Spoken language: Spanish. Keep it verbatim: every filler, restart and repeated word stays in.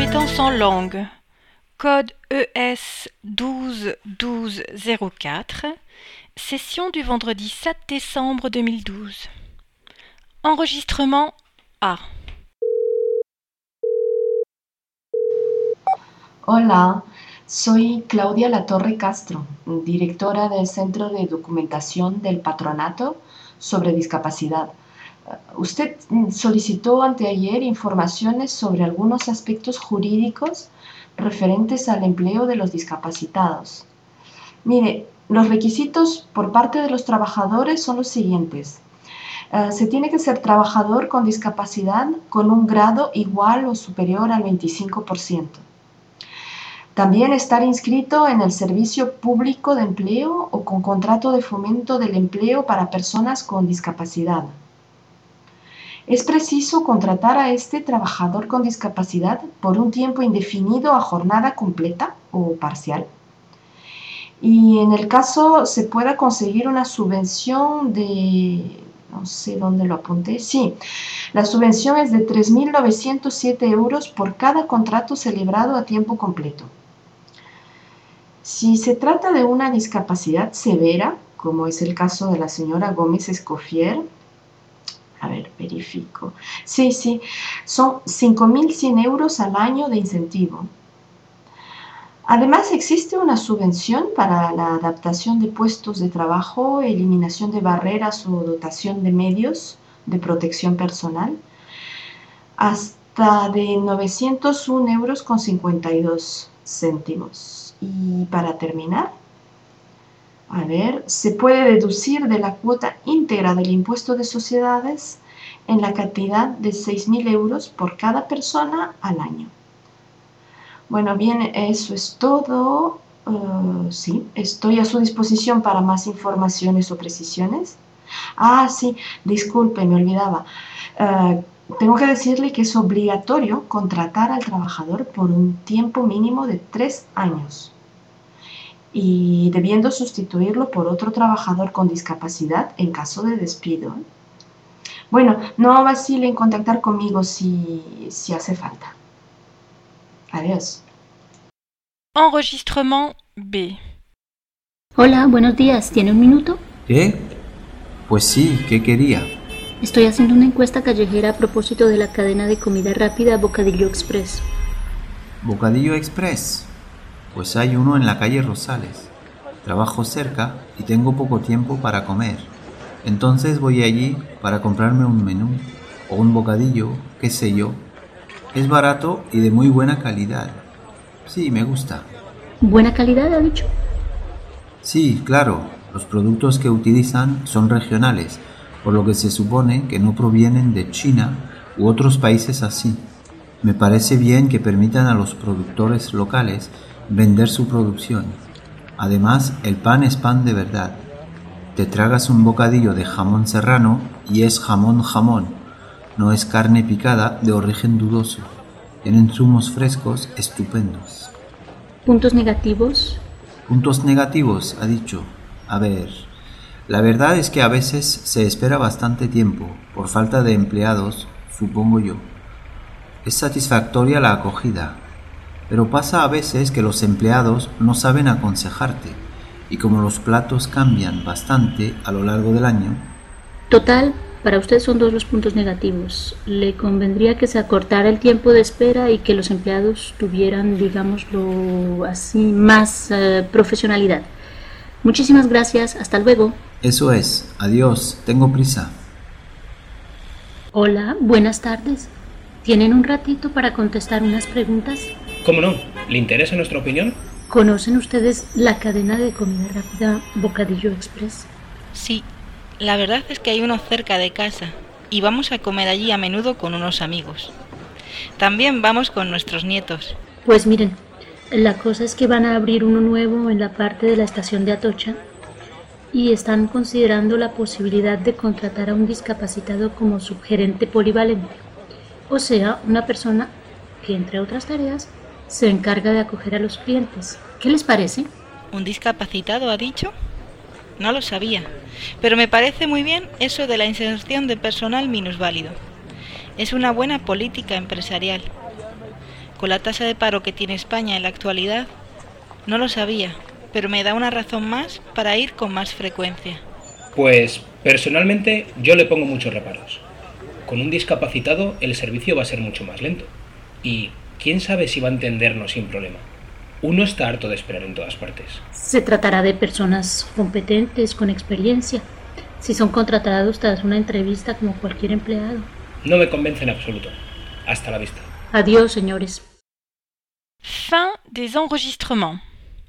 compétences en langue. Code E S douze douze zéro quatre. Session du vendredi sept décembre deux mille douze. Enregistrement A. Hola, soy Claudia Latorre Castro, directora del Centro de Documentación del Patronato sobre Discapacidad. Usted solicitó anteayer informaciones sobre algunos aspectos jurídicos referentes al empleo de los discapacitados. Mire, los requisitos por parte de los trabajadores son los siguientes. Uh, se tiene que ser trabajador con discapacidad con un grado igual o superior al veinticinco por ciento. También estar inscrito en el Servicio Público de Empleo o con contrato de fomento del empleo para personas con discapacidad. Es preciso contratar a este trabajador con discapacidad por un tiempo indefinido a jornada completa o parcial. Y en el caso se pueda conseguir una subvención de... no sé dónde lo apunté. Sí, la subvención es de tres mil novecientos siete euros por cada contrato celebrado a tiempo completo. Si se trata de una discapacidad severa, como es el caso de la señora Gómez Escofier, a ver, verifico. Sí, sí, son cinco mil cien euros al año de incentivo. Además, existe una subvención para la adaptación de puestos de trabajo, eliminación de barreras o dotación de medios de protección personal, hasta de novecientos un euros con cincuenta y dos céntimos. Y para terminar, a ver, se puede deducir de la cuota íntegra del impuesto de sociedades en la cantidad de seis mil euros por cada persona al año. Bueno, bien, eso es todo. Uh, sí, estoy a su disposición para más informaciones o precisiones. Ah, sí, disculpe, me olvidaba. Uh, tengo que decirle que es obligatorio contratar al trabajador por un tiempo mínimo de tres años. Y debiendo sustituirlo por otro trabajador con discapacidad en caso de despido. Bueno, no vacile en contactar conmigo si, si hace falta. Adiós. Enregistrement B. Hola, buenos días. ¿Tiene un minuto? ¿Qué? Pues sí, ¿qué quería? Estoy haciendo una encuesta callejera a propósito de la cadena de comida rápida Bocadillo Express. ¿Bocadillo Express? Pues hay uno en la calle Rosales. Trabajo cerca y tengo poco tiempo para comer. Entonces voy allí para comprarme un menú o un bocadillo, qué sé yo. Es barato y de muy buena calidad. Sí, me gusta. ¿Buena calidad, ha dicho? Sí, claro. Los productos que utilizan son regionales, por lo que se supone que no provienen de China u otros países así. Me parece bien que permitan a los productores locales vender su producción. Además, el pan es pan de verdad. Te tragas un bocadillo de jamón serrano y es jamón jamón. No es carne picada de origen dudoso. Tienen zumos frescos estupendos. ¿Puntos negativos? Puntos negativos, ha dicho. A ver, la verdad es que a veces se espera bastante tiempo, por falta de empleados, supongo yo. Es satisfactoria la acogida, pero pasa a veces que los empleados no saben aconsejarte, y como los platos cambian bastante a lo largo del año... Total, para usted son dos los puntos negativos. Le convendría que se acortara el tiempo de espera y que los empleados tuvieran, digámoslo así, más uh, profesionalidad. Muchísimas gracias, hasta luego. Eso es, adiós, tengo prisa. Hola, buenas tardes. ¿Tienen un ratito para contestar unas preguntas? ¿Cómo no? ¿Le interesa nuestra opinión? ¿Conocen ustedes la cadena de comida rápida Bocadillo Express? Sí, la verdad es que hay uno cerca de casa y vamos a comer allí a menudo con unos amigos. También vamos con nuestros nietos. Pues miren, la cosa es que van a abrir uno nuevo en la parte de la estación de Atocha y están considerando la posibilidad de contratar a un discapacitado como subgerente polivalente, o sea, una persona que, entre otras tareas, se encarga de acoger a los clientes. ¿Qué les parece? ¿Un discapacitado, ha dicho? No lo sabía, pero me parece muy bien eso de la inserción de personal minusválido. Es una buena política empresarial. con la tasa de paro que tiene España en la actualidad, no lo sabía, pero me da una razón más para ir con más frecuencia. Pues, personalmente, yo le pongo muchos reparos. Con un discapacitado el servicio va a ser mucho más lento. Y quién sabe si va a entendernos sin problema. Uno está harto de esperar en todas partes. Se tratará de personas competentes, con experiencia, si son contratados tras una entrevista como cualquier empleado. No me convence en absoluto. Hasta la vista. Adiós, señores. Fin des enregistrements.